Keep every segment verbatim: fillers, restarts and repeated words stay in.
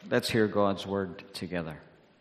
Let's hear God's word together.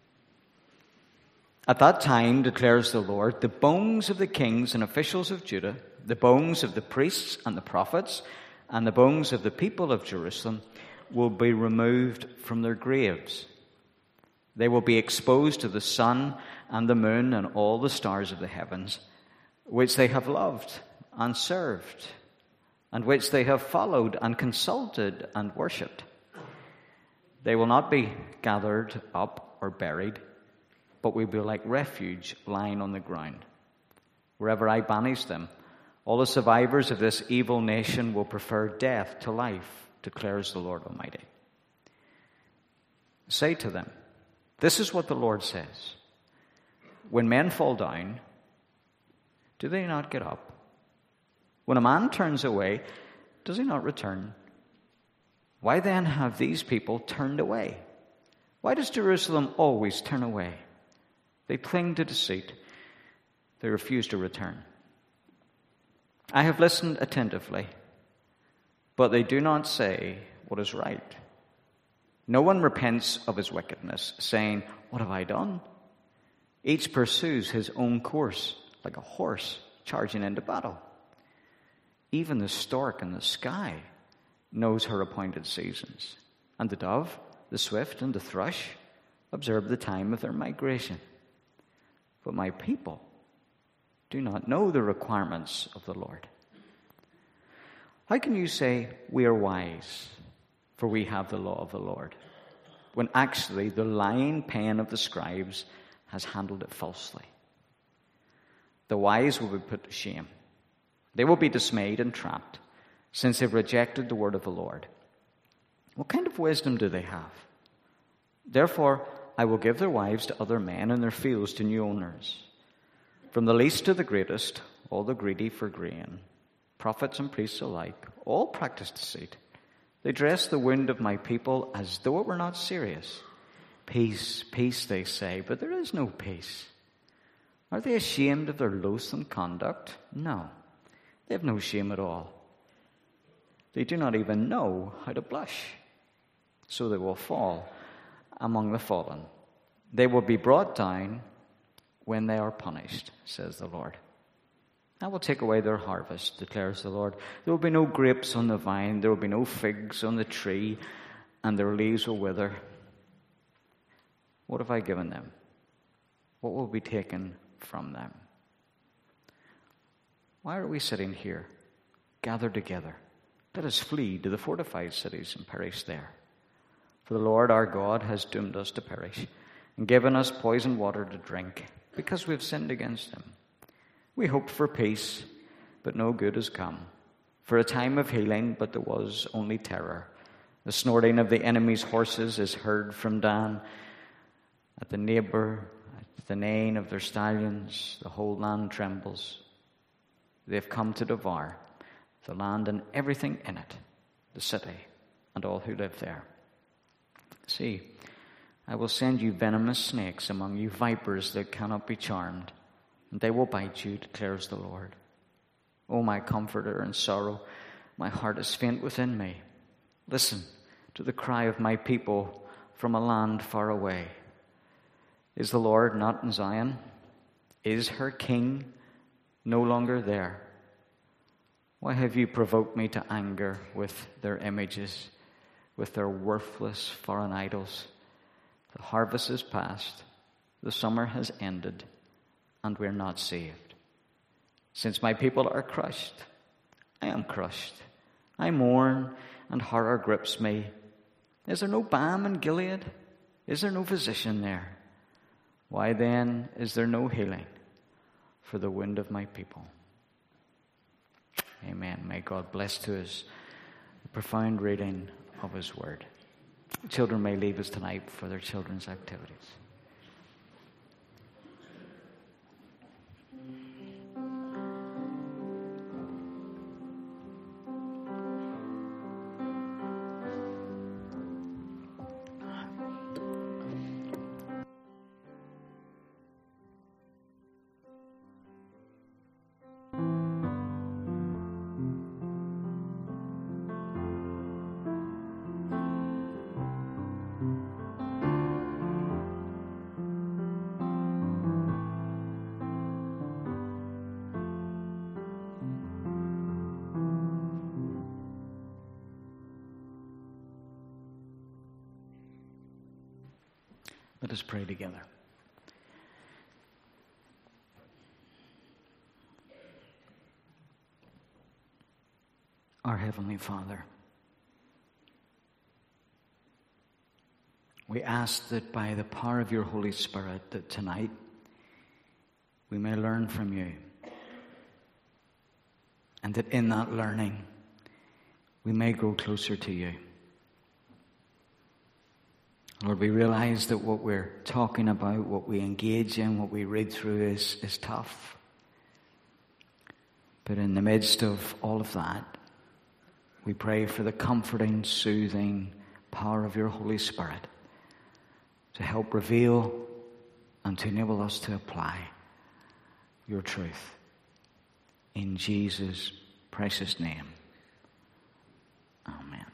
At that time, declares the Lord, the bones of the kings and officials of Judah, the bones of the priests and the prophets, and the bones of the people of Jerusalem will be removed from their graves. They will be exposed to the sun and the moon and all the stars of the heavens, which they have loved and served, and which they have followed and consulted and worshipped. They will not be gathered up or buried, but will be like refuge lying on the ground. Wherever I banish them, all the survivors of this evil nation will prefer death to life, declares the Lord Almighty. Say to them, this is what the Lord says. When men fall down, do they not get up? When a man turns away, does he not return? Why then have these people turned away? Why does Jerusalem always turn away? They cling to deceit. They refuse to return. I have listened attentively, but they do not say what is right. No one repents of his wickedness, saying, what have I done? Each pursues his own course, like a horse charging into battle. Even the stork in the sky knows her appointed seasons, and the dove, the swift, and the thrush observe the time of their migration. But my people do not know the requirements of the Lord. How can you say, we are wise, for we have the law of the Lord, when actually the lying pen of the scribes has handled it falsely? The wise will be put to shame. They will be dismayed and trapped, since they've rejected the word of the Lord. What kind of wisdom do they have? Therefore, I will give their wives to other men and their fields to new owners. From the least to the greatest, all the greedy for grain, prophets and priests alike, all practice deceit. They dress the wound of my people as though it were not serious. Peace, peace, they say, but there is no peace. Are they ashamed of their loathsome conduct? No, they have no shame at all. They do not even know how to blush. So they will fall among the fallen. They will be brought down when they are punished, says the Lord. I will take away their harvest, declares the Lord. There will be no grapes on the vine, there will be no figs on the tree, and their leaves will wither. What have I given them? What will be taken from them? Why are we sitting here, gathered together? Let us flee to the fortified cities and perish there. For the Lord our God has doomed us to perish and given us poisoned water to drink because we have sinned against him. We hoped for peace, but no good has come. For a time of healing, but there was only terror. The snorting of the enemy's horses is heard from Dan. At the neighbor, at the neighing of their stallions, the whole land trembles. They have come to devour the land and everything in it, the city and all who live there. See, I will send you venomous snakes among you, vipers that cannot be charmed, and they will bite you, declares the Lord. O my comforter in sorrow, my heart is faint within me. Listen to the cry of my people from a land far away. Is the Lord not in Zion? Is her king no longer there? Why have you provoked me to anger with their images, with their worthless foreign idols? The harvest is past, the summer has ended, and we're not saved. Since my people are crushed, I am crushed. I mourn, and horror grips me. Is there no balm in Gilead? Is there no physician there? Why then is there no healing for the wound of my people? Amen. May God bless to us the profound reading of his word. Children may leave us tonight for their children's activities. Let us pray together. Our Heavenly Father, we ask that by the power of your Holy Spirit, that tonight we may learn from you, and that in that learning we may grow closer to you. Lord, we realize that what we're talking about, what we engage in, what we read through is, is tough. But in the midst of all of that, we pray for the comforting, soothing power of your Holy Spirit to help reveal and to enable us to apply your truth. In Jesus' precious name. Amen.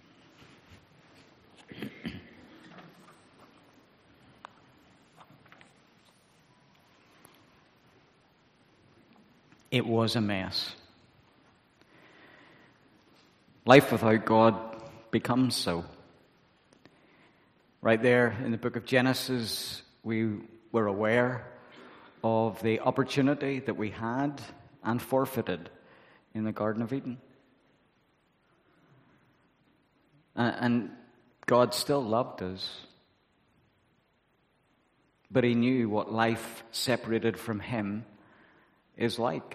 It was a mess. Life without God becomes so. Right there in the book of Genesis, we were aware of the opportunity that we had and forfeited in the Garden of Eden. And God still loved us. But he knew what life separated from him is like.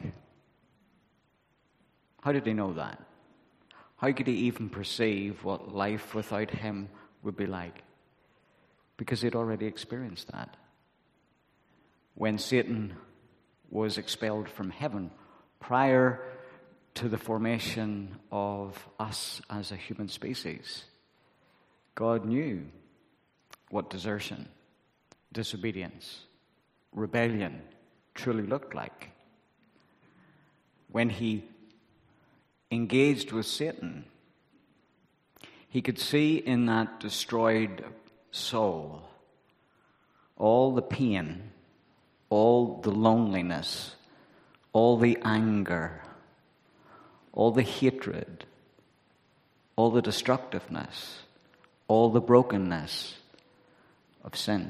How did he know that? How could he even perceive what life without him would be like? Because he'd already experienced that. When Satan was expelled from heaven prior to the formation of us as a human species, God knew what desertion, disobedience, rebellion truly looked like. When he engaged with Satan, he could see in that destroyed soul all the pain, all the loneliness, all the anger, all the hatred, all the destructiveness, all the brokenness of sin.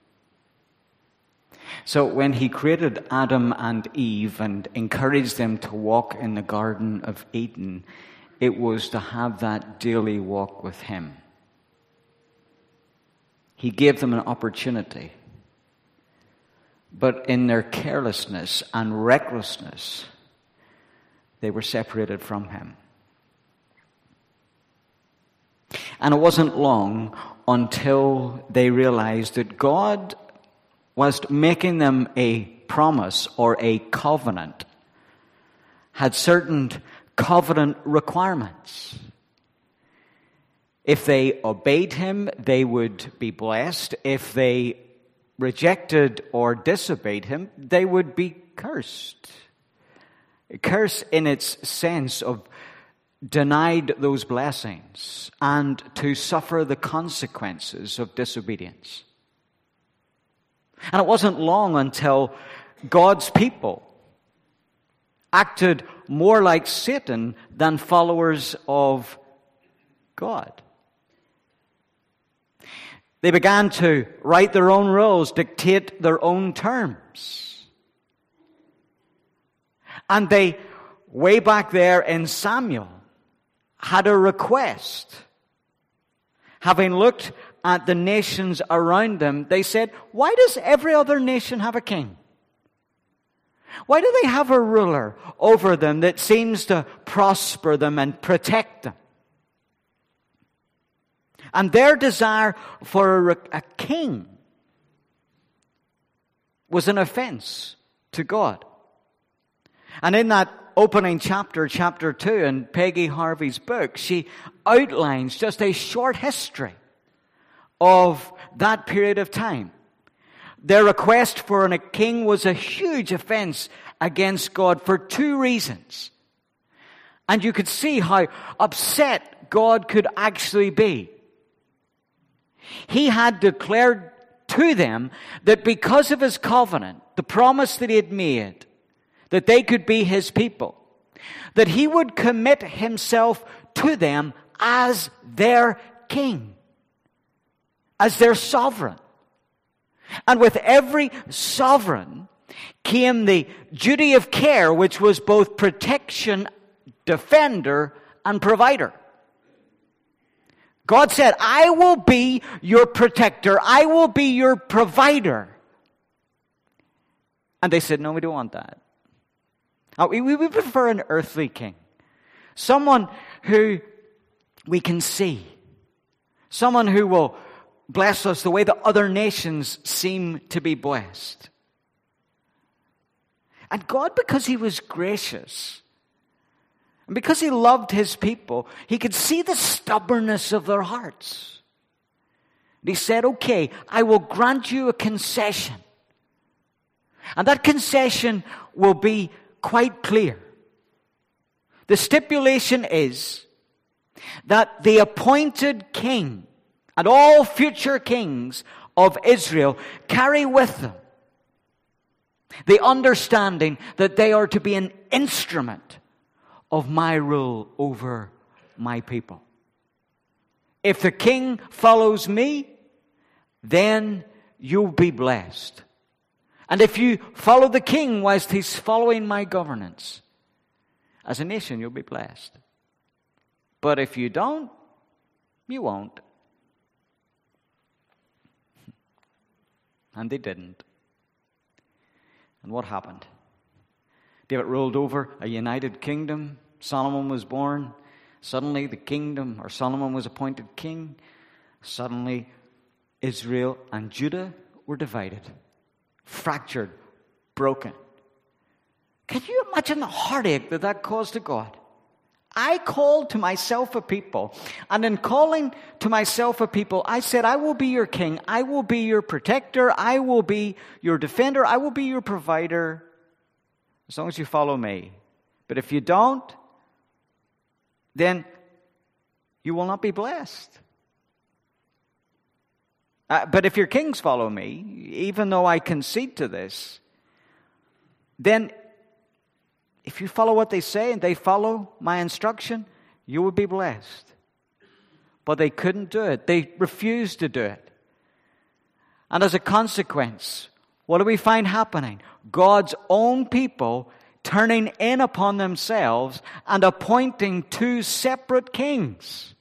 So when he created Adam and Eve and encouraged them to walk in the Garden of Eden, it was to have that daily walk with him. He gave them an opportunity. But in their carelessness and recklessness, they were separated from him. And it wasn't long until they realized that God, whilst making them a promise or a covenant, had certain covenant requirements. If they obeyed him, they would be blessed. If they rejected or disobeyed him, they would be cursed. Curse in its sense of denied those blessings and to suffer the consequences of disobedience. And it wasn't long until God's people acted more like Satan than followers of God. They began to write their own rules, dictate their own terms. And they, way back there in Samuel, had a request. Having looked at the nations around them, they said, why does every other nation have a king? Why do they have a ruler over them that seems to prosper them and protect them? And their desire for a, a king was an offense to God. And in that opening chapter, chapter two, in Peggy Harvey's book, she outlines just a short history of that period of time. Their request for a king was a huge offense against God for two reasons. And you could see how upset God could actually be. He had declared to them that because of his covenant, the promise that he had made, that they could be his people, that he would commit himself to them as their king, as their sovereign. And with every sovereign came the duty of care, which was both protection, defender, and provider. God said, I will be your protector. I will be your provider. And they said, no, we don't want that. Uh, we, we prefer an earthly king. Someone who we can see. Someone who will bless us the way the other nations seem to be blessed. And God, because he was gracious, and because he loved his people, he could see the stubbornness of their hearts. And he said, okay, I will grant you a concession. And that concession will be quite clear. The stipulation is that the appointed king and all future kings of Israel carry with them the understanding that they are to be an instrument of my rule over my people. If the king follows me, then you'll be blessed. And if you follow the king whilst he's following my governance, as a nation you'll be blessed. But if you don't, you won't. And they didn't. And what happened? David ruled over a united kingdom. Solomon was born. Suddenly the kingdom, or Solomon was appointed king. Suddenly Israel and Judah were divided, fractured, broken. Can you imagine the heartache that that caused to God? I called to myself a people, and in calling to myself a people, I said, I will be your king, I will be your protector, I will be your defender, I will be your provider, as long as you follow me. But if you don't, then you will not be blessed. Uh, but if your kings follow me, even though I concede to this, then if you follow what they say and they follow my instruction, you will be blessed. But they couldn't do it. They refused to do it. And as a consequence, what do we find happening? God's own people turning in upon themselves and appointing two separate kings.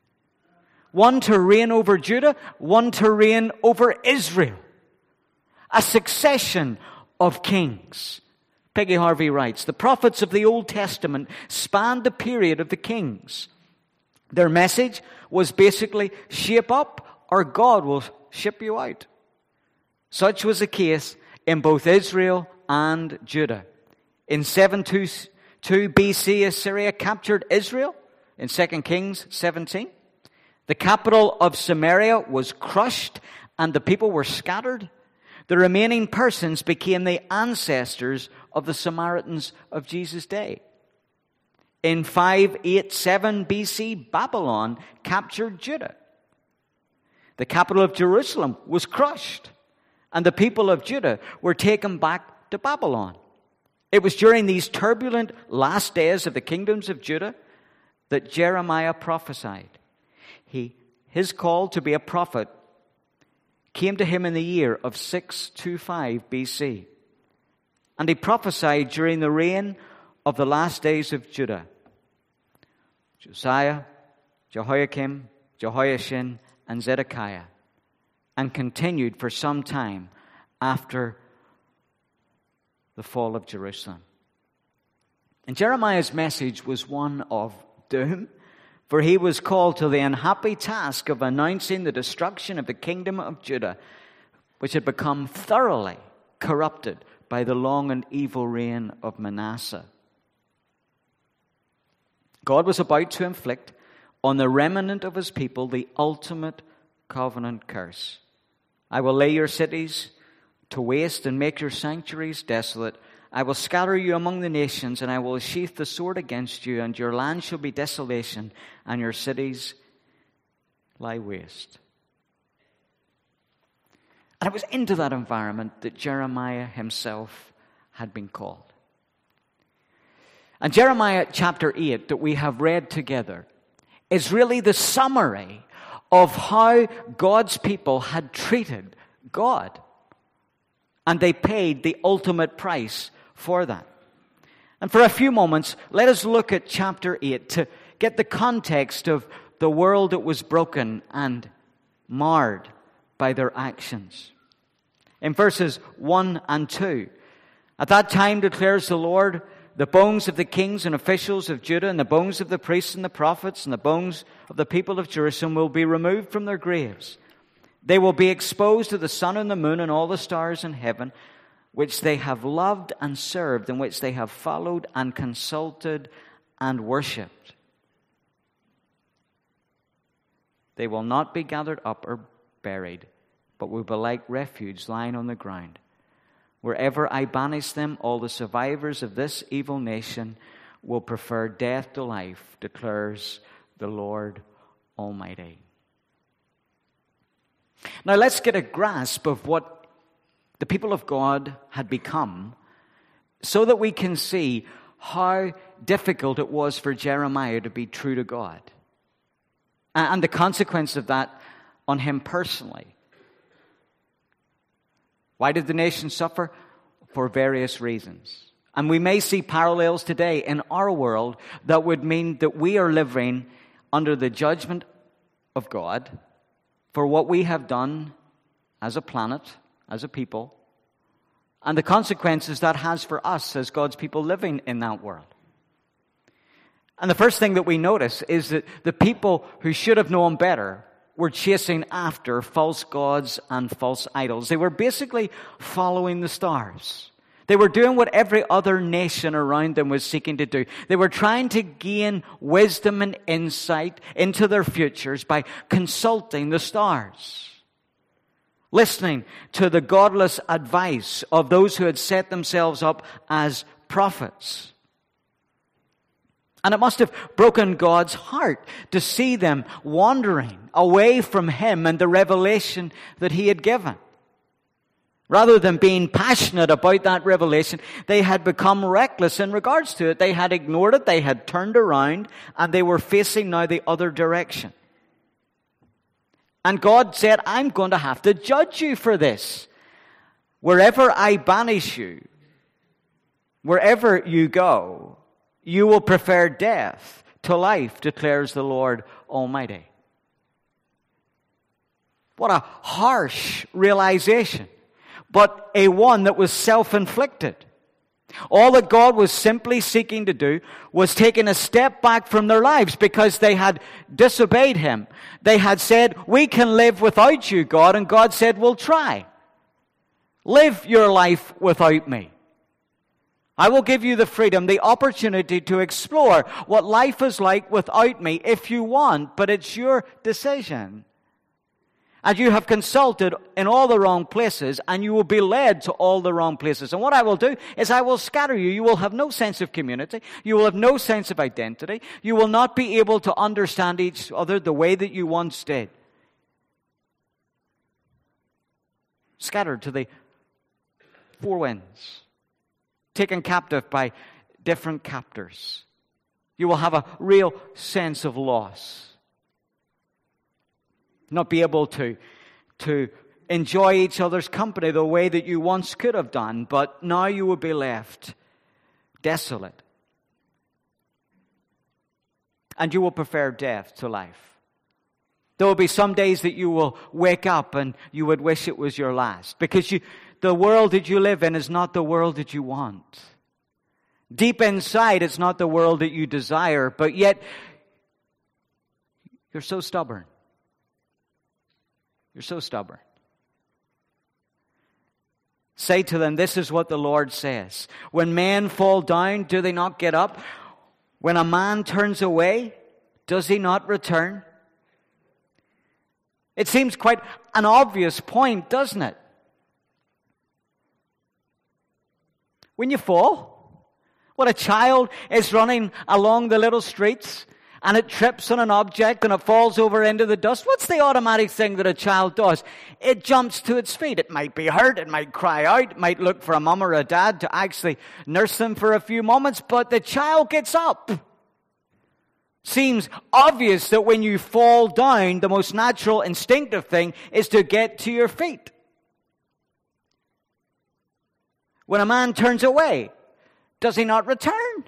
One to reign over Judah, one to reign over Israel. A succession of kings. Peggy Harvey writes, the prophets of the Old Testament spanned the period of the kings. Their message was basically, shape up or God will ship you out. Such was the case in both Israel and Judah. In seven twenty-two B C, Assyria captured Israel in Second Kings seventeen. The capital of Samaria was crushed and the people were scattered. The remaining persons became the ancestors of the Samaritans of Jesus' day. In five eighty-seven B C, Babylon captured Judah. The capital of Jerusalem was crushed, and the people of Judah were taken back to Babylon. It was during these turbulent last days of the kingdoms of Judah that Jeremiah prophesied. He, his call to be a prophet came to him in the year of six twenty-five B C. And he prophesied during the reign of the last days of Judah. Josiah, Jehoiakim, Jehoiachin, and Zedekiah. And continued for some time after the fall of Jerusalem. And Jeremiah's message was one of doom, for he was called to the unhappy task of announcing the destruction of the kingdom of Judah, which had become thoroughly corrupted by the long and evil reign of Manasseh. God was about to inflict on the remnant of his people the ultimate covenant curse. I will lay your cities to waste and make your sanctuaries desolate. I will scatter you among the nations, and I will sheath the sword against you, and your land shall be desolation, and your cities lie waste. And it was into that environment that Jeremiah himself had been called. And Jeremiah chapter eight that we have read together is really the summary of how God's people had treated God And they paid the ultimate price for that. And for a few moments, let us look at chapter eight to get the context of the world that was broken and marred by their actions. In verses one and two, at that time declares the Lord, the bones of the kings and officials of Judah and the bones of the priests and the prophets and the bones of the people of Jerusalem will be removed from their graves. They will be exposed to the sun and the moon and all the stars in heaven, which they have loved and served, in which they have followed and consulted and worshipped. They will not be gathered up or buried, but will be like refuge lying on the ground. Wherever I banish them, all the survivors of this evil nation will prefer death to life, declares the Lord Almighty. Now let's get a grasp of what the people of God had become so that we can see how difficult it was for Jeremiah to be true to God and the consequence of that on him personally. Why did the nation suffer? For various reasons. And we may see parallels today in our world that would mean that we are living under the judgment of God for what we have done as a planet, as a people, and the consequences that has for us as God's people living in that world. And the first thing that we notice is that the people who should have known better were chasing after false gods and false idols. They were basically following the stars. They were doing what every other nation around them was seeking to do. They were trying to gain wisdom and insight into their futures by consulting the stars, listening to the godless advice of those who had set themselves up as prophets. And it must have broken God's heart to see them wandering away from Him and the revelation that He had given. Rather than being passionate about that revelation, they had become reckless in regards to it. They had ignored it, they had turned around, and they were facing now the other direction. And God said, I'm going to have to judge you for this. Wherever I banish you, wherever you go, you will prefer death to life, declares the Lord Almighty. What a harsh realization, but a one that was self-inflicted. All that God was simply seeking to do was taking a step back from their lives because they had disobeyed Him. They had said, we can live without you, God, and God said, well, try. Live your life without me. I will give you the freedom, the opportunity to explore what life is like without me if you want, but it's your decision. And you have consulted in all the wrong places, and you will be led to all the wrong places. And what I will do is I will scatter you. You will have no sense of community. You will have no sense of identity. You will not be able to understand each other the way that you once did. Scattered to the four winds. Taken captive by different captors. You will have a real sense of loss. Not be able to, to enjoy each other's company the way that you once could have done, but now you will be left desolate. And you will prefer death to life. There will be some days that you will wake up and you would wish it was your last, because you the world that you live in is not the world that you want. Deep inside, it's not the world that you desire, but yet you're so stubborn. You're so stubborn. Say to them, this is what the Lord says. When men fall down, do they not get up? When a man turns away, does he not return? It seems quite an obvious point, doesn't it? When you fall, when a child is running along the little streets and it trips on an object and it falls over into the dust, what's the automatic thing that a child does? It jumps to its feet. It might be hurt, it might cry out, it might look for a mum or a dad to actually nurse them for a few moments, but the child gets up. Seems obvious that when you fall down, the most natural, instinctive thing is to get to your feet. When a man turns away, does he not return?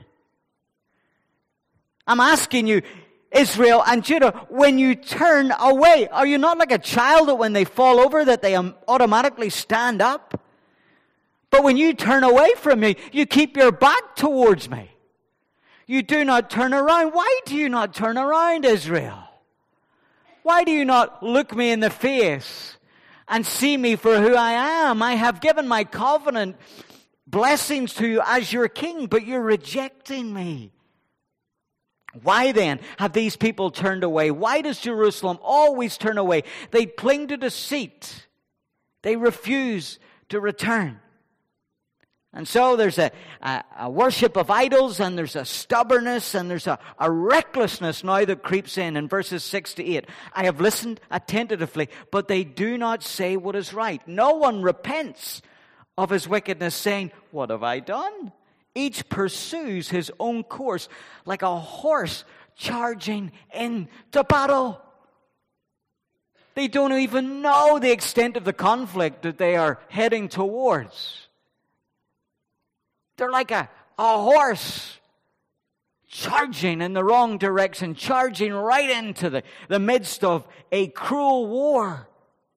I'm asking you, Israel and Judah, when you turn away, are you not like a child that when they fall over that they automatically stand up? But when you turn away from me, you keep your back towards me. You do not turn around. Why do you not turn around, Israel? Why do you not look me in the face and see me for who I am? I have given my covenant blessings to you as your king, but you're rejecting me. Why then have these people turned away? Why does Jerusalem always turn away? They cling to deceit. They refuse to return. And so there's a, a, a worship of idols, and there's a stubbornness, and there's a, a recklessness now that creeps in in verses six to eight. I have listened attentively, but they do not say what is right. No one repents of his wickedness, saying, what have I done? Each pursues his own course like a horse charging into battle. They don't even know the extent of the conflict that they are heading towards. They're like a, a horse charging in the wrong direction, charging right into the, the midst of a cruel war.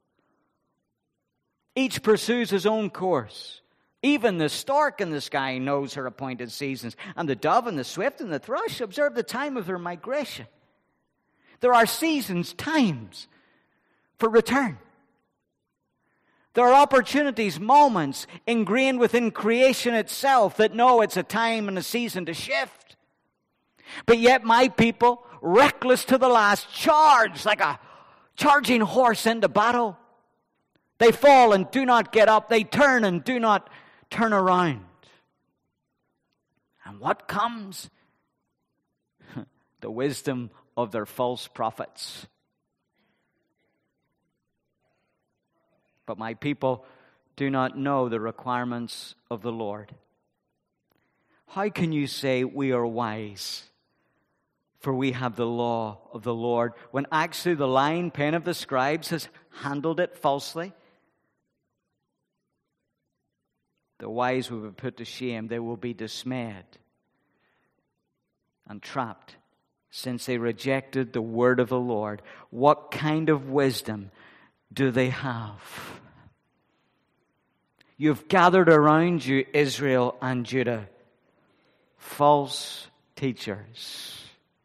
Each pursues his own course. Even the stork in the sky knows her appointed seasons, and the dove and the swift and the thrush observe the time of their migration. There are seasons, times for return. There are opportunities, moments ingrained within creation itself that know it's a time and a season to shift. But yet my people, reckless to the last, charge like a charging horse into battle. They fall and do not get up. They turn and do not turn around. And what comes? The wisdom of their false prophets. But my people do not know the requirements of the Lord. How can you say we are wise, for we have the law of the Lord, when actually the lying pen of the scribes has handled it falsely? The wise will be put to shame. They will be dismayed and trapped, since they rejected the word of the Lord. What kind of wisdom do they have? You've gathered around you, Israel and Judah, false teachers.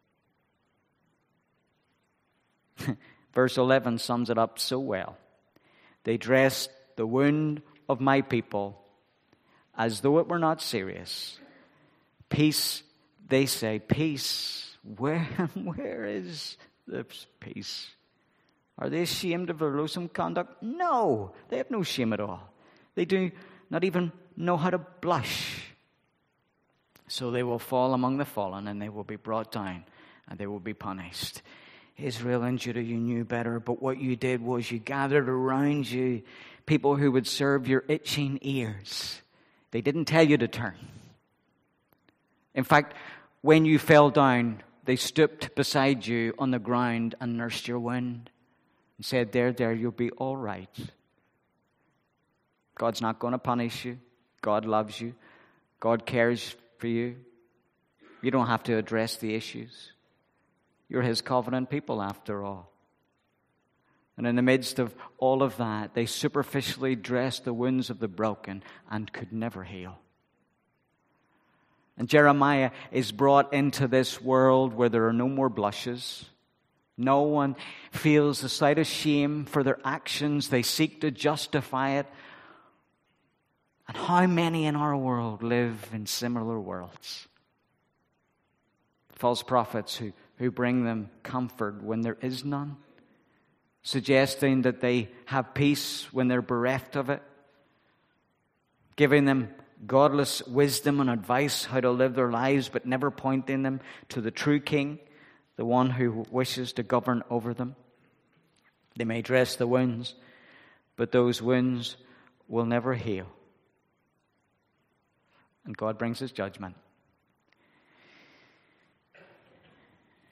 Verse eleven sums it up so well. They dressed the wound of my people as though it were not serious. Peace, they say, peace. Where, where is the peace? Are they ashamed of their loathsome conduct? No, they have no shame at all. They do not even know how to blush. So they will fall among the fallen, and they will be brought down, and they will be punished. Israel and Judah, you knew better, but what you did was you gathered around you people who would serve your itching ears. They didn't tell you to turn. In fact, when you fell down, they stooped beside you on the ground and nursed your wound and said, there, there, you'll be all right. God's not going to punish you. God loves you. God cares for you. You don't have to address the issues. You're His covenant people after all. And in the midst of all of that, they superficially dressed the wounds of the broken and could never heal. And Jeremiah is brought into this world where there are no more blushes. No one feels the slightest shame for their actions. They seek to justify it. And how many in our world live in similar worlds? False prophets who, who bring them comfort when there is none. Suggesting that they have peace when they're bereft of it. Giving them godless wisdom and advice how to live their lives, but never pointing them to the true King, the one who wishes to govern over them. They may dress the wounds, but those wounds will never heal. And God brings His judgment.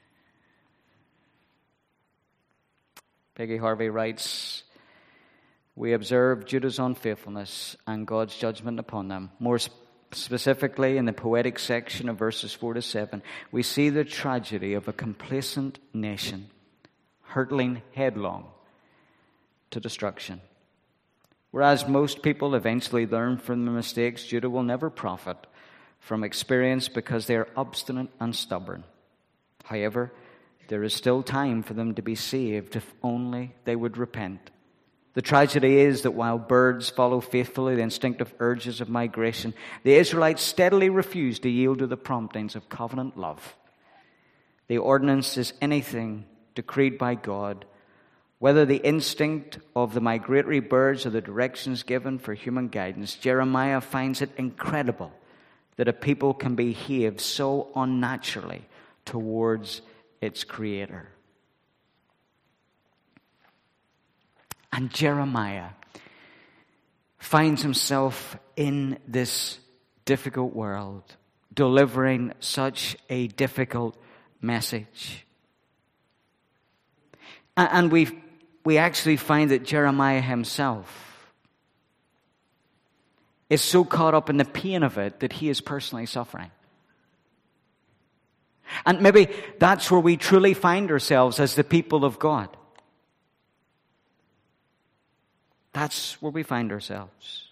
Peggy Harvey writes, we observe Judah's unfaithfulness and God's judgment upon them. More specifically, in the poetic section of verses four to seven, we see the tragedy of a complacent nation hurtling headlong to destruction. Whereas most people eventually learn from their mistakes, Judah will never profit from experience because they are obstinate and stubborn. However, there is still time for them to be saved if only they would repent. The tragedy is that while birds follow faithfully the instinctive urges of migration, the Israelites steadily refuse to yield to the promptings of covenant love. The ordinance is anything decreed by God, whether the instinct of the migratory birds or the directions given for human guidance. Jeremiah finds it incredible that a people can behave so unnaturally towards its Creator. And Jeremiah finds himself in this difficult world, delivering such a difficult message. And we we actually find that Jeremiah himself is so caught up in the pain of it that he is personally suffering. And maybe that's where we truly find ourselves as the people of God. That's where we find ourselves.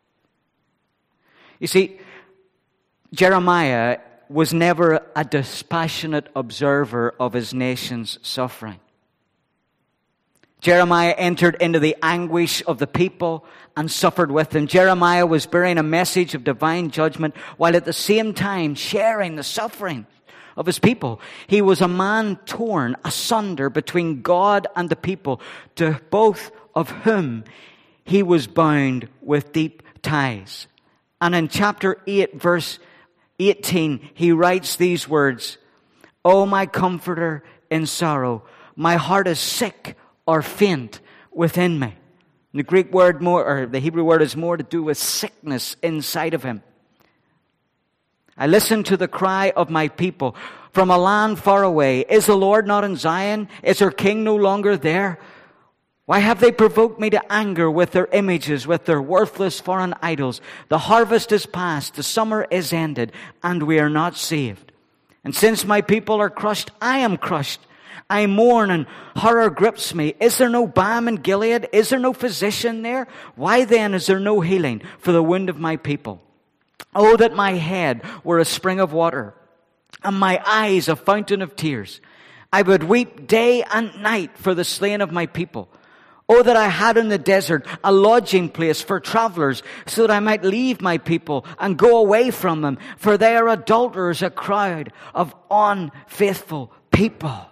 You see, Jeremiah was never a dispassionate observer of his nation's suffering. Jeremiah entered into the anguish of the people and suffered with them. Jeremiah was bearing a message of divine judgment while at the same time sharing the suffering of his people. He was a man torn asunder between God and the people, to both of whom he was bound with deep ties. And in chapter eight, verse eighteen, he writes these words, "O my comforter in sorrow, my heart is sick or faint within me." And the Greek word more, or the Hebrew word is more to do with sickness inside of him. "I listen to the cry of my people from a land far away. Is the Lord not in Zion? Is our King no longer there? Why have they provoked me to anger with their images, with their worthless foreign idols? The harvest is past, the summer is ended, and we are not saved. And since my people are crushed, I am crushed. I mourn and horror grips me. Is there no balm in Gilead? Is there no physician there? Why then is there no healing for the wound of my people? Oh, that my head were a spring of water, and my eyes a fountain of tears. I would weep day and night for the slain of my people. Oh, that I had in the desert a lodging place for travelers, so that I might leave my people and go away from them, for they are adulterers, a crowd of unfaithful people."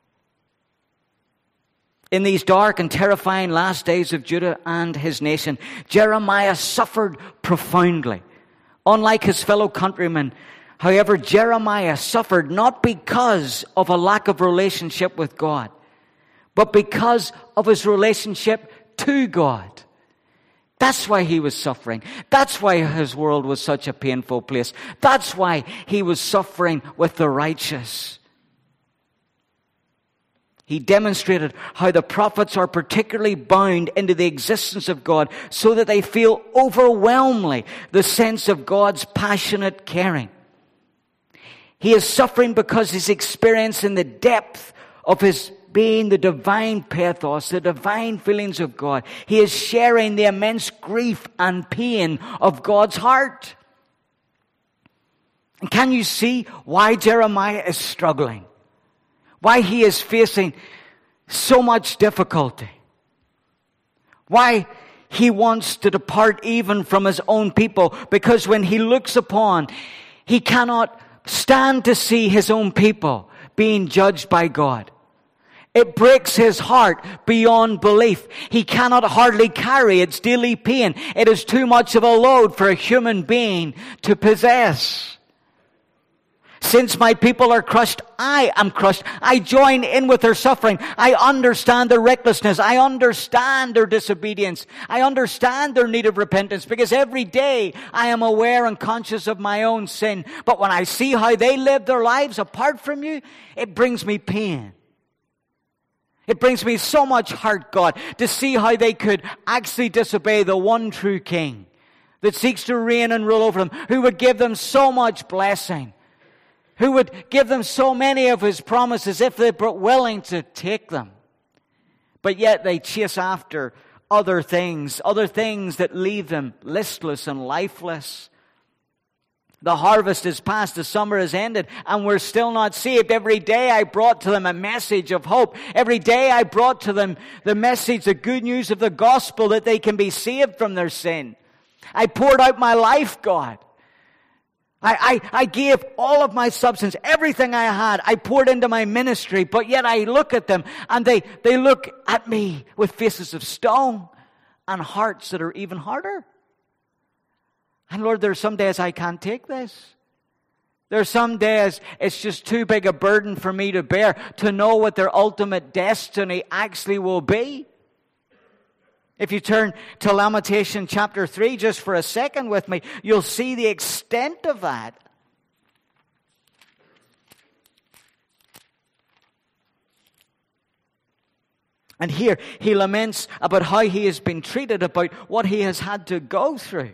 In these dark and terrifying last days of Judah and his nation, Jeremiah suffered profoundly. Unlike his fellow countrymen, however, Jeremiah suffered not because of a lack of relationship with God, but because of his relationship to God. That's why he was suffering. That's why his world was such a painful place. That's why he was suffering with the righteous. He demonstrated how the prophets are particularly bound into the existence of God so that they feel overwhelmingly the sense of God's passionate caring. He is suffering because he's experiencing the depth of his being, the divine pathos, the divine feelings of God. He is sharing the immense grief and pain of God's heart. And can you see why Jeremiah is struggling? Why he is facing so much difficulty? Why he wants to depart even from his own people? Because when he looks upon, he cannot stand to see his own people being judged by God. It breaks his heart beyond belief. He cannot hardly carry its daily pain. It is too much of a load for a human being to possess. Since my people are crushed, I am crushed. I join in with their suffering. I understand their recklessness. I understand their disobedience. I understand their need of repentance, because every day I am aware and conscious of my own sin. But when I see how they live their lives apart from you, it brings me pain. It brings me so much heart, God, to see how they could actually disobey the one true King that seeks to reign and rule over them, who would give them so much blessing, who would give them so many of his promises if they were willing to take them. But yet they chase after other things, other things that leave them listless and lifeless. The harvest is past, the summer has ended, and we're still not saved. Every day I brought to them a message of hope. Every day I brought to them the message, the good news of the gospel, that they can be saved from their sin. I poured out my life, God. I, I, I gave all of my substance, everything I had, I poured into my ministry, but yet I look at them and they, they look at me with faces of stone and hearts that are even harder. And Lord, there are some days I can't take this. There are some days it's just too big a burden for me to bear, to know what their ultimate destiny actually will be. If you turn to Lamentation chapter three just for a second with me, you'll see the extent of that. And here he laments about how he has been treated, about what he has had to go through.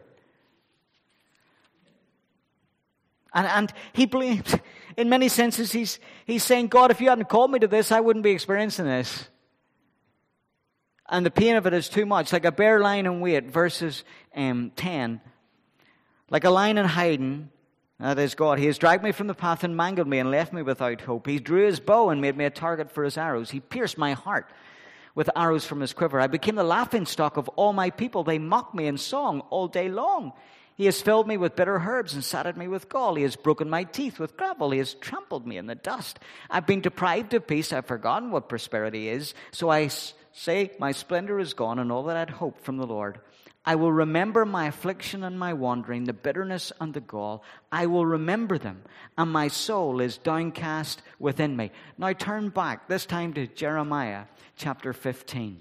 And, and he blames, in many senses, he's, he's saying, God, if you hadn't called me to this, I wouldn't be experiencing this. And the pain of it is too much. Like a bear lying in wait, verses um, ten. Like a lion in hiding, that is God. He has dragged me from the path and mangled me and left me without hope. He drew his bow and made me a target for his arrows. He pierced my heart with arrows from his quiver. I became the laughingstock of all my people. They mock me in song all day long. He has filled me with bitter herbs and sated me with gall. He has broken my teeth with gravel. He has trampled me in the dust. I've been deprived of peace. I've forgotten what prosperity is. So I say, my splendor is gone and all that I'd hoped from the Lord. I will remember my affliction and my wandering, the bitterness and the gall. I will remember them, and my soul is downcast within me. Now turn back, this time to Jeremiah chapter fifteen.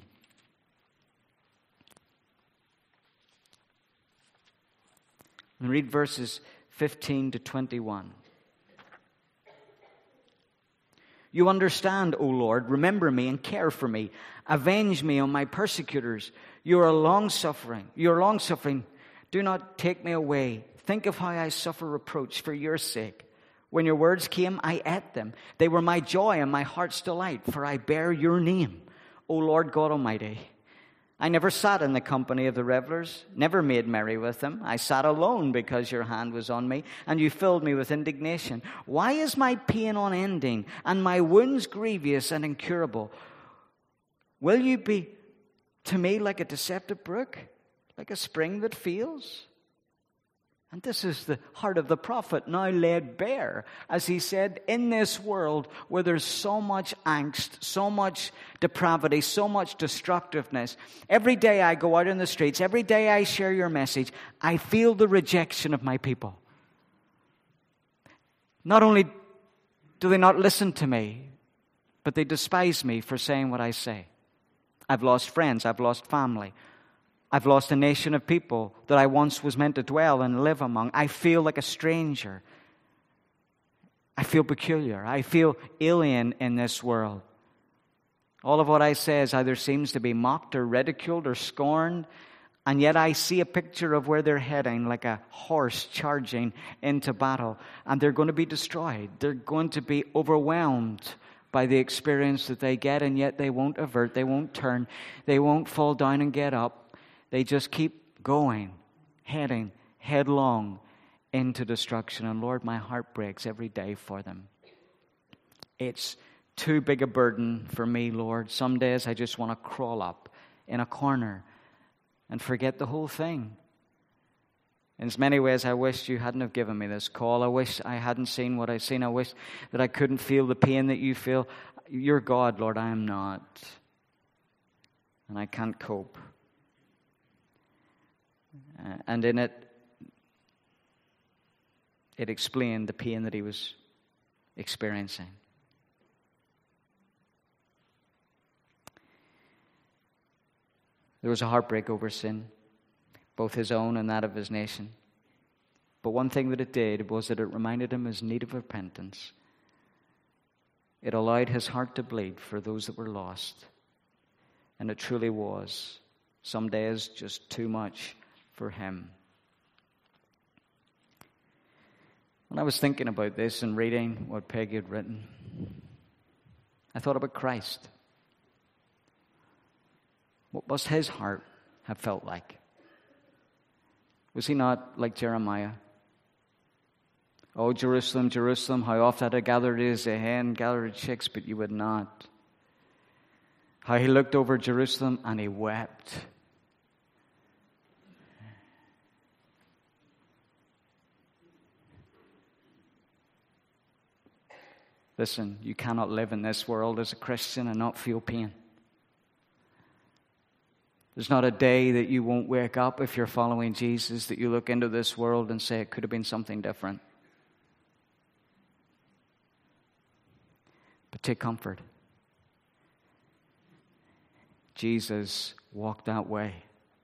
And read verses fifteen to twenty-one. You understand, O Lord, remember me and care for me. Avenge me on my persecutors. You are long-suffering. You are long-suffering. Do not take me away. Think of how I suffer reproach for your sake. When your words came, I ate them. They were my joy and my heart's delight, for I bear your name, O Lord God Almighty. I never sat in the company of the revelers, never made merry with them. I sat alone because your hand was on me, and you filled me with indignation. Why is my pain unending, and my wounds grievous and incurable? Will you be to me like a deceptive brook, like a spring that fails? And this is the heart of the prophet now laid bare, as he said, in this world where there's so much angst, so much depravity, so much destructiveness. Every day I go out in the streets, every day I share your message, I feel the rejection of my people. Not only do they not listen to me, but they despise me for saying what I say. I've lost friends, I've lost family. I've lost a nation of people that I once was meant to dwell and live among. I feel like a stranger. I feel peculiar. I feel alien in this world. All of what I say is either seems to be mocked or ridiculed or scorned, and yet I see a picture of where they're heading, like a horse charging into battle, and they're going to be destroyed. They're going to be overwhelmed by the experience that they get, and yet they won't avert, they won't turn, they won't fall down and get up. They just keep going, heading headlong into destruction. And Lord, my heart breaks every day for them. It's too big a burden for me, Lord. Some days I just want to crawl up in a corner and forget the whole thing. In as many ways, I wish you hadn't have given me this call. I wish I hadn't seen what I've seen. I wish that I couldn't feel the pain that you feel. You're God, Lord. I am not. And I can't cope. Uh, and in it, it explained the pain that he was experiencing. There was a heartbreak over sin, both his own and that of his nation. But one thing that it did was that it reminded him of his need of repentance. It allowed his heart to bleed for those that were lost. And it truly was. Some days just too much for him. When I was thinking about this and reading what Peggy had written, I thought about Christ. What must his heart have felt like? Was he not like Jeremiah? Oh, Jerusalem, Jerusalem, how oft I'd have gathered as a hen gathered chicks, but you would not. How he looked over Jerusalem and he wept. Listen, you cannot live in this world as a Christian and not feel pain. There's not a day that you won't wake up if you're following Jesus that you look into this world and say it could have been something different. But take comfort. Jesus walked that way.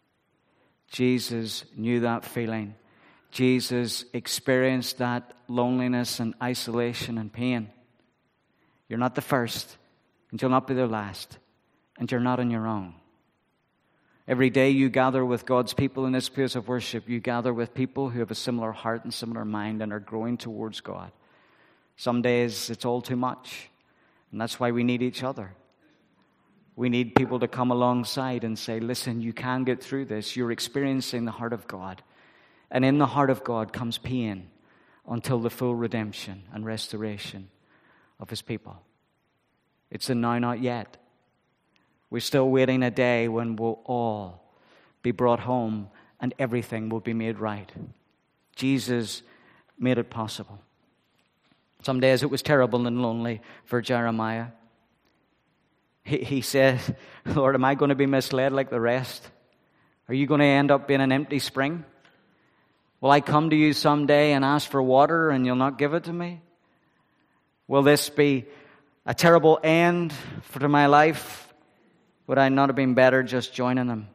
Jesus knew that feeling. Jesus experienced that loneliness and isolation and pain. You're not the first, and you'll not be the last, and you're not on your own. Every day you gather with God's people in this place of worship, you gather with people who have a similar heart and similar mind and are growing towards God. Some days it's all too much, and that's why we need each other. We need people to come alongside and say, listen, you can get through this. You're experiencing the heart of God. And in the heart of God comes pain until the full redemption and restoration of his people. It's a now, not yet. We're still waiting a day when we'll all be brought home and everything will be made right. Jesus made it possible. Some days it was terrible and lonely for Jeremiah. He, he said, Lord, am I going to be misled like the rest? Are you going to end up being an empty spring? Will I come to you someday and ask for water and you'll not give it to me? Will this be a terrible end for my life? Would I not have been better just joining them?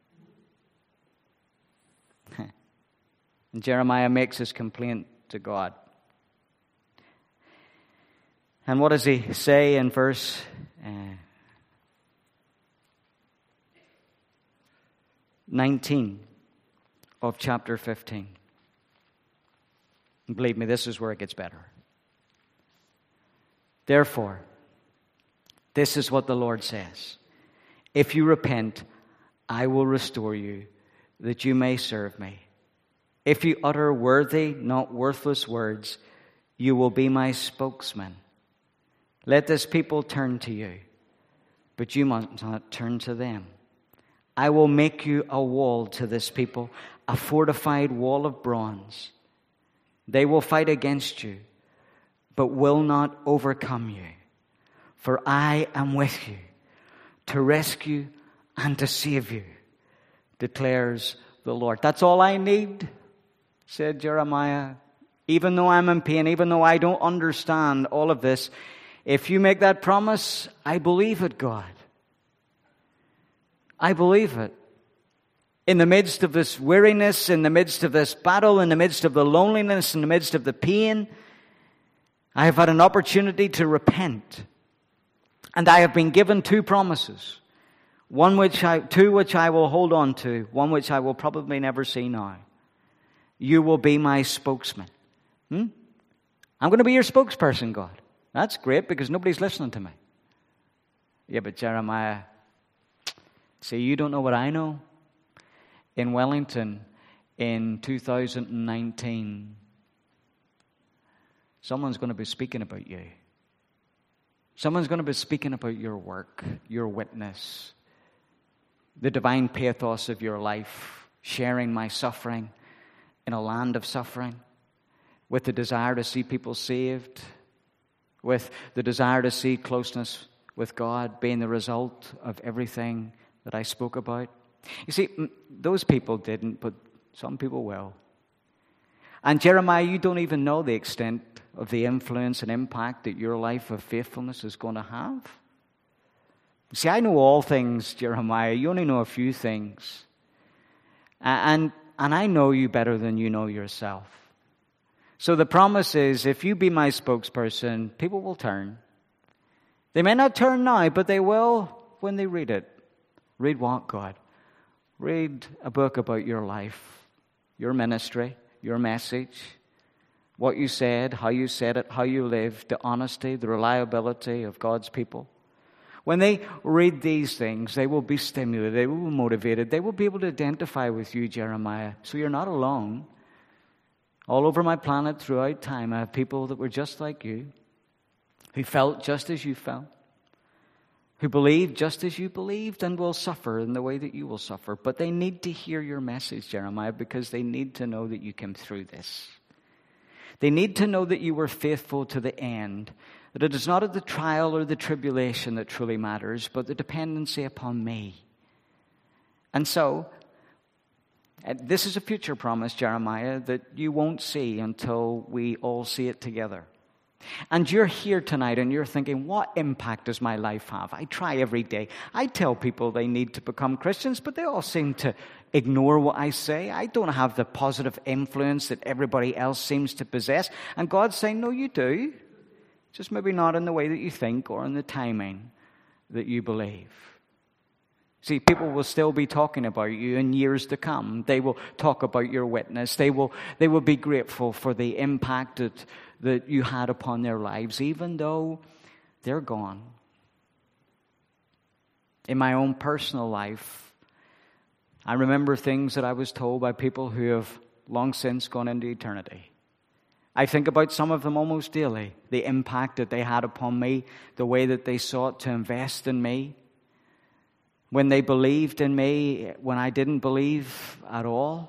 And Jeremiah makes his complaint to God. And what does he say in verse uh, nineteen of chapter fifteen? And believe me, this is where it gets better. Therefore, this is what the Lord says. If you repent, I will restore you, that you may serve me. If you utter worthy, not worthless words, you will be my spokesman. Let this people turn to you, but you must not turn to them. I will make you a wall to this people, a fortified wall of bronze. They will fight against you, but will not overcome you. For I am with you to rescue and to save you, declares the Lord. That's all I need, said Jeremiah. Even though I'm in pain, even though I don't understand all of this, if you make that promise, I believe it, God. I believe it. In the midst of this weariness, in the midst of this battle, in the midst of the loneliness, in the midst of the pain, I have had an opportunity to repent. And I have been given two promises. One which I, two which I will hold on to, one which I will probably never see now. You will be my spokesman. Hmm? I'm going to be your spokesperson, God. That's great because nobody's listening to me. Yeah, but Jeremiah, see, you don't know what I know. In Wellington, in two thousand nineteen, someone's going to be speaking about you. Someone's going to be speaking about your work, your witness, the divine pathos of your life, sharing my suffering in a land of suffering, with the desire to see people saved, with the desire to see closeness with God being the result of everything that I spoke about. You see, those people didn't, but some people will. And Jeremiah, you don't even know the extent of the influence and impact that your life of faithfulness is going to have. See, I know all things, Jeremiah. You only know a few things. And, and I know you better than you know yourself. So the promise is, if you be my spokesperson, people will turn. They may not turn now, but they will when they read it. Read what, God? Read a book about your life, your ministry, your message, what you said, how you said it, how you lived, the honesty, the reliability of God's people. When they read these things, they will be stimulated, they will be motivated, they will be able to identify with you, Jeremiah. So you're not alone. All over my planet throughout time, I have people that were just like you, who felt just as you felt, who believed just as you believed and will suffer in the way that you will suffer. But they need to hear your message, Jeremiah, because they need to know that you came through this. They need to know that you were faithful to the end, that it is not the trial or the tribulation that truly matters, but the dependency upon me. And so, this is a future promise, Jeremiah, that you won't see until we all see it together. And you're here tonight and you're thinking, what impact does my life have? I try every day. I tell people they need to become Christians, but they all seem to ignore what I say. I don't have the positive influence that everybody else seems to possess. And God's saying, no, you do. Just maybe not in the way that you think or in the timing that you believe. See, people will still be talking about you in years to come. They will talk about your witness. They will, they will be grateful for the impact that, that you had upon their lives, even though they're gone. In my own personal life, I remember things that I was told by people who have long since gone into eternity. I think about some of them almost daily, the impact that they had upon me, the way that they sought to invest in me, when they believed in me when I didn't believe at all.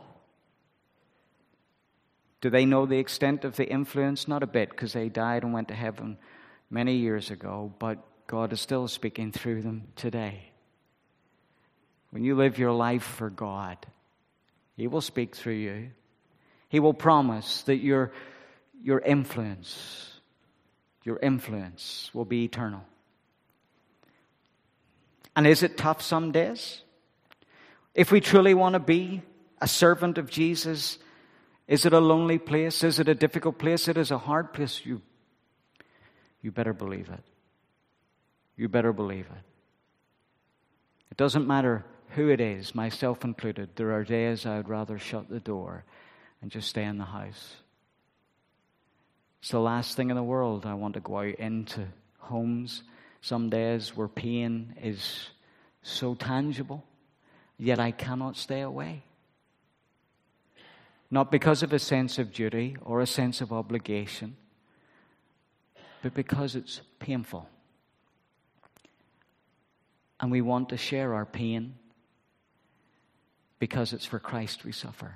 Do they know the extent of the influence? Not a bit, because they died and went to heaven many years ago, but God is still speaking through them today. When you live your life for God, He will speak through you. He will promise that your, your influence, your influence will be eternal. And is it tough some days? If we truly want to be a servant of Jesus, is it a lonely place? Is it a difficult place? It is a hard place. You, you better believe it. You better believe it. It doesn't matter who it is, myself included. There are days I would rather shut the door and just stay in the house. It's the last thing in the world. I want to go out into homes some days where pain is so tangible, yet I cannot stay away. Not because of a sense of duty or a sense of obligation, but because it's painful. And we want to share our pain because it's for Christ we suffer.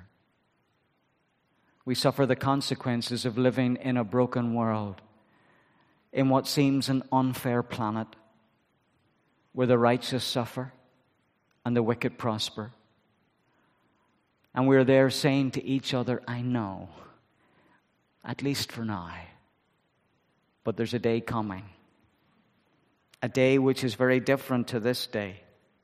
We suffer the consequences of living in a broken world, in what seems an unfair planet, where the righteous suffer and the wicked prosper. And we're there saying to each other, I know, at least for now, but there's a day coming, a day which is very different to this day,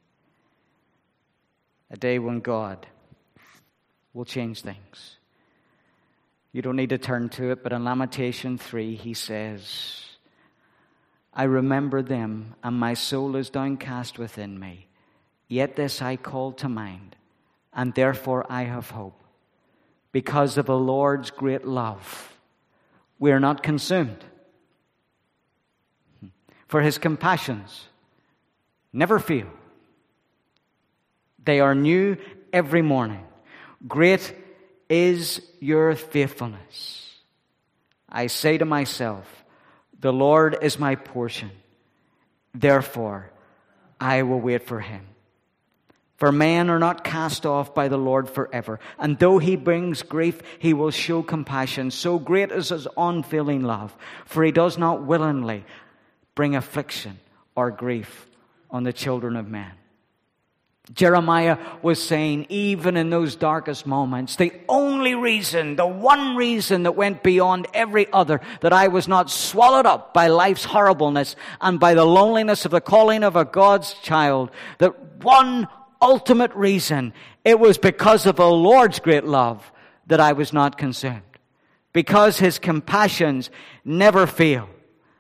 a day when God will change things. You don't need to turn to it, but in Lamentation three, he says, I remember them, and my soul is downcast within me. Yet this I call to mind, and therefore I have hope. Because of the Lord's great love, we are not consumed. For His compassions never fail. They are new every morning. Great is your faithfulness. I say to myself, the Lord is my portion. Therefore, I will wait for Him. For men are not cast off by the Lord forever. And though He brings grief, He will show compassion. So great is His unfailing love. For He does not willingly bring affliction or grief on the children of men. Jeremiah was saying, even in those darkest moments, the only reason, the one reason that went beyond every other, that I was not swallowed up by life's horribleness and by the loneliness of the calling of a God's child, that one ultimate reason, it was because of the Lord's great love that I was not consumed. Because His compassions never fail.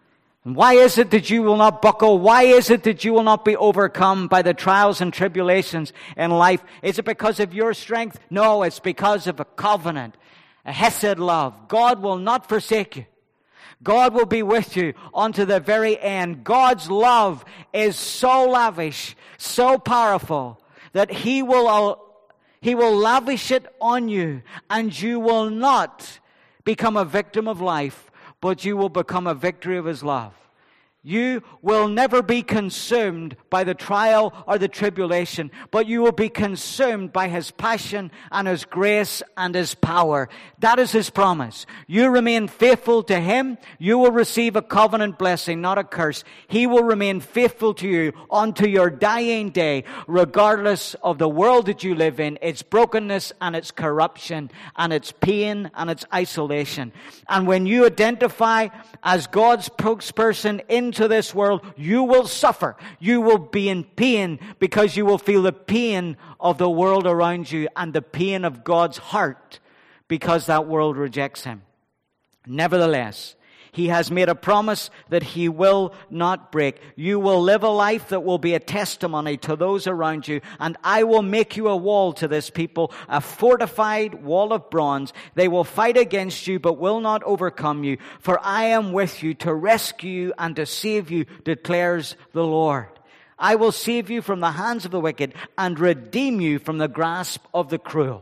And why is it that you will not buckle? Why is it that you will not be overcome by the trials and tribulations in life? Is it because of your strength? No, it's because of a covenant, a hesed love. God will not forsake you. God will be with you unto the very end. God's love is so lavish, so powerful, that He will, He will lavish it on you, and you will not become a victim of life, but you will become a victory of His love. You will never be consumed by the trial or the tribulation, but you will be consumed by His passion and His grace and His power. That is His promise. You remain faithful to Him, you will receive a covenant blessing, not a curse. He will remain faithful to you unto your dying day, regardless of the world that you live in, its brokenness and its corruption and its pain and its isolation. And when you identify as God's spokesperson into this world, you will suffer. You will be in pain because you will feel the pain of the world around you and the pain of God's heart because that world rejects Him. Nevertheless, He has made a promise that He will not break. You will live a life that will be a testimony to those around you, and I will make you a wall to this people, a fortified wall of bronze. They will fight against you, but will not overcome you, for I am with you to rescue you and to save you, declares the Lord. I will save you from the hands of the wicked and redeem you from the grasp of the cruel.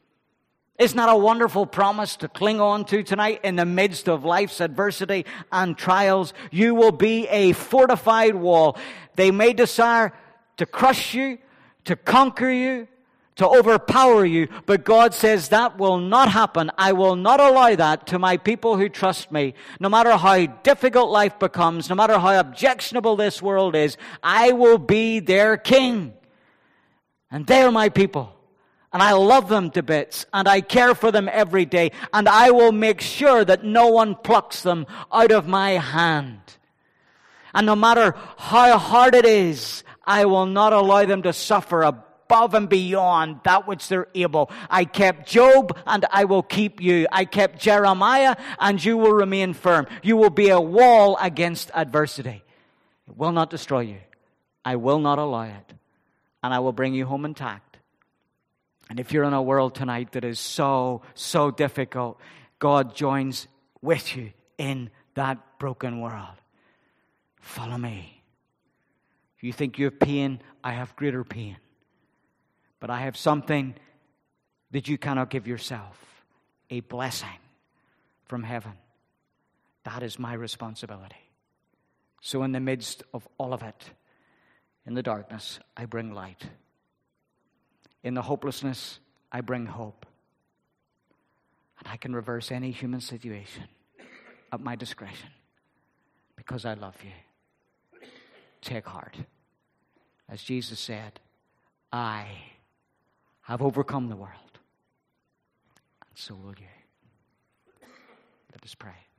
Isn't that a wonderful promise to cling on to tonight in the midst of life's adversity and trials? You will be a fortified wall. They may desire to crush you, to conquer you, to overpower you, but God says that will not happen. I will not allow that to my people who trust me. No matter how difficult life becomes, no matter how objectionable this world is, I will be their king. And they are my people. And I love them to bits, and I care for them every day, and I will make sure that no one plucks them out of my hand. And no matter how hard it is, I will not allow them to suffer above and beyond that which they're able. I kept Job, and I will keep you. I kept Jeremiah, and you will remain firm. You will be a wall against adversity. It will not destroy you. I will not allow it. And I will bring you home intact. And if you're in a world tonight that is so, so difficult, God joins with you in that broken world. Follow me. If you think you have pain, I have greater pain. But I have something that you cannot give yourself. A blessing from heaven. That is my responsibility. So in the midst of all of it, in the darkness, I bring light. In the hopelessness, I bring hope. And I can reverse any human situation at my discretion because I love you. Take heart. As Jesus said, I have overcome the world. And so will you. Let us pray.